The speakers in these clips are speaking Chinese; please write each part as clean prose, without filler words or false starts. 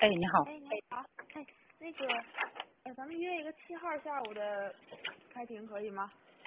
哎，你好。 哎，你好，哎，那个，咱们约一个7号下午的开庭可以吗？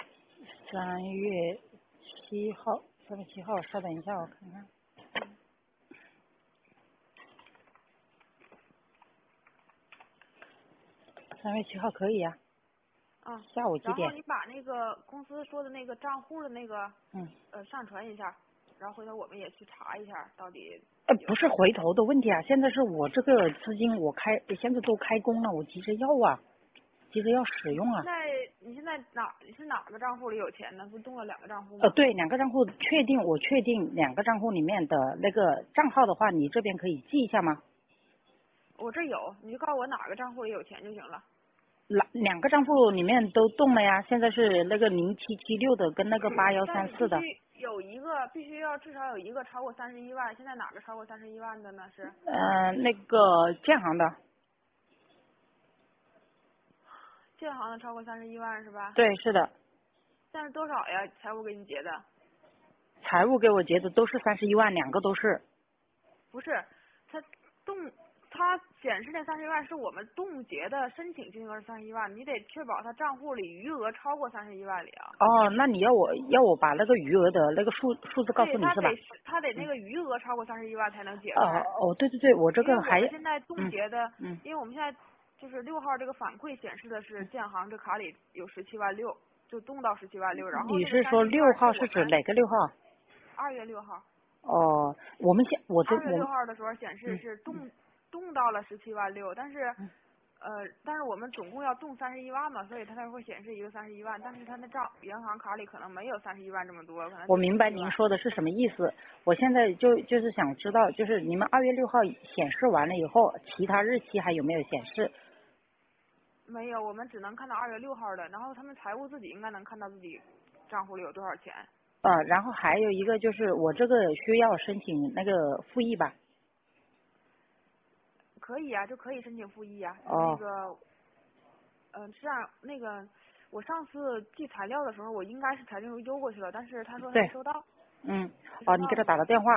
3月7号，3月7号，稍等一下，我看看。3月7号可以呀。 啊， 下午几点？ 然后你把那个公司说的那个账户的那个，上传一下，然后回头我们也去查一下到底。 不是回头的问题啊，现在是我这个资金现在都开工了，我急着要啊，急着要使用啊。 你现在你是哪个账户里有钱呢？不动了2个账户吗？ 对，2个账户我确定2个账户里面的那个账号的话，你这边可以记一下吗？ 我这有，你就告诉我哪个账户里有钱就行了。 2个账户里面都动了呀，现在是那个0776的跟那个但你 8134的。 必须要至少有一个超过31万，现在哪个超过31万的呢？是？ 那个建行的。 建行的超过31万是吧？ 对，是的。 但是多少呀？财务给你结的？ 财务给我结的都是31万，2个都是。 不是，它显示那31万是我们冻结的申请金额是31万，你得确保它账户里余额超过31万里啊。 哦，那你要我把那个余额的那个数字告诉对， 你是吧？ 它得那个余额超过31万才能解哦开。 哦，对对对，我这因为个还我们现在冻结的， 嗯因为我们现在就是6号这个反馈显示的是建行这卡里有17.6万，就冻到17.6万，然后那个你是说 31 6 万是号是指我们哪个6号？ 2月6号。 哦， 2月6号的时候显示是冻到了17.6万，但是我们总共要冻31万嘛，所以它才会显示一个31万，但是它的银行卡里可能没有31万这么多，可能就我明白 17万。 您说的是什么意思。我现在就是想知道，就是你们2月6号显示完了以后，其他日期还有没有显示？ 没有，我们只能看到2月6号的，然后他们财务自己应该能看到自己账户里有多少钱。 然后还有一个就是我这个需要申请那个复议吧？ 可以啊，就可以申请复议啊。 哦。 是这样，我上次寄材料的时候，我应该是财政部邮过去了，但是他说他对。 没收到。 你给他打了电话。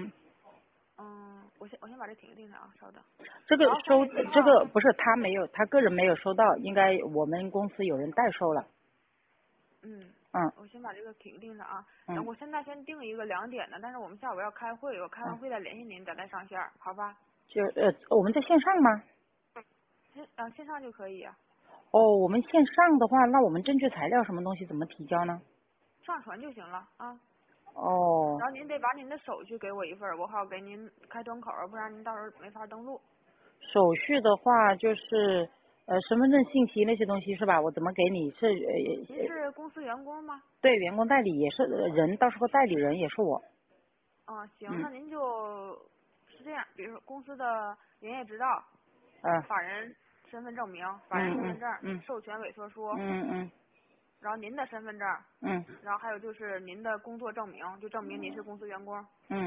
我先把这停一停啊，稍等。 这个然后3月7号。 这个不是他没有，他个人没有收到，应该我们公司有人代收了。 我先把这个停上啊。我现在先定一个2点的，但是我们下午要开会，我开完会再联系您，咱再上线，好吧？ 我们在线上吗？ 线上就可以啊。 我们线上的话，那我们证据材料什么东西怎么提交呢？ 上传就行了啊。 哦。 然后您得把您的手续给我一份，我好给您开端口，不然您到时候没法登录。 手续的话就是身份证信息那些东西是吧？我怎么给你？ 您是公司员工吗？ 对，员工代理也是人，到时候代理人也是我。 行，那您就是这样，比如说公司的营业执照、法人身份证明、法人身份证、授权委托书，然后您的身份证，然后还有就是您的工作证明，就证明您是公司员工。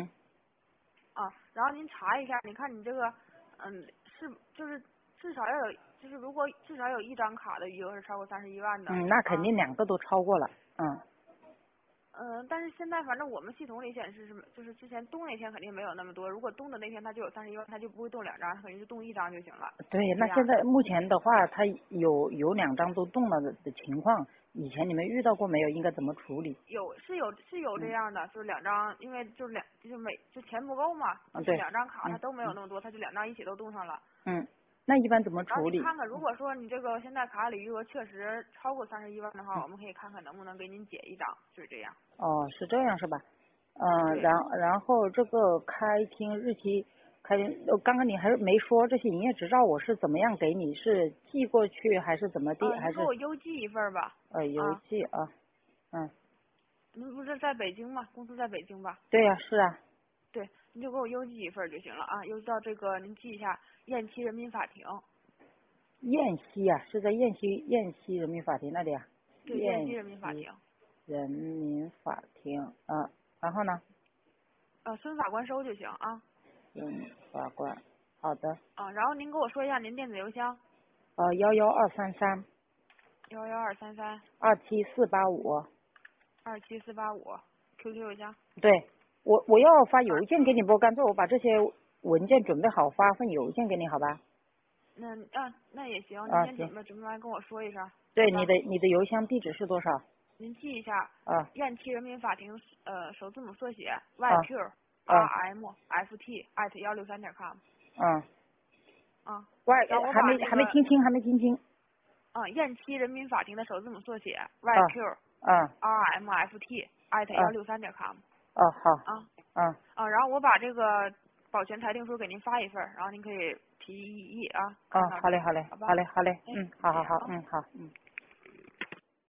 然后您查一下，你看你这个，就是至少要有，就是如果至少有1张卡的余额是超过31万的。 那肯定2个都超过了。 但是现在反正我们系统里显示就是之前冻那天肯定没有那么多，如果冻的那天它就有31万，它就不会冻2张，它肯定是冻1张就行了。 对，那现在目前的话，它有2张都冻了的情况，以前你们遇到过没有？应该怎么处理？ 是有这样的，就是2张，因为就是钱不够嘛，就是2张卡它都没有那么多，它就2张一起都冻上了。 那一般怎么处理？ 然后你看看，如果说你这个现在卡里余额确实超过31万的话，我们可以看看能不能给您解1张，就是这样。 是这样是吧？ 对。 然后这个开庭日期，刚刚你还没说这些营业执照我是怎么样给你？是寄过去还是怎么地？还是你给我邮寄一份吧。 邮寄啊。 您不是在北京吗？公司在北京吧？ 对呀，是啊。 对，您就给我邮寄一份就行了啊，邮寄到这个您记一下，雁栖人民法庭。 雁栖啊，是在雁栖人民法庭那里啊？ 对，雁栖人民法庭。 人民法庭然后呢？ 孙法官收就行啊。 孙法官，好的。 然后您给我说一下您电子邮箱。 11233。 11233。 27485。 27485。QQ 邮箱。 对，我要发邮件给你不？干脆我把这些文件准备好发份邮件给你，好吧？ 那也行，您先准备完跟我说一声。 对，你的邮箱地址是多少？ 您记一下。雁栖人民法庭首字母缩写 YQRMFT@163.com。 还没听清。 雁栖人民法庭的首字母缩写 YQRMFT@163.com。 好。 然后我把这个保全裁定书给您发一份，然后您可以提异议啊。 好嘞。 好吧。 好嘞。好。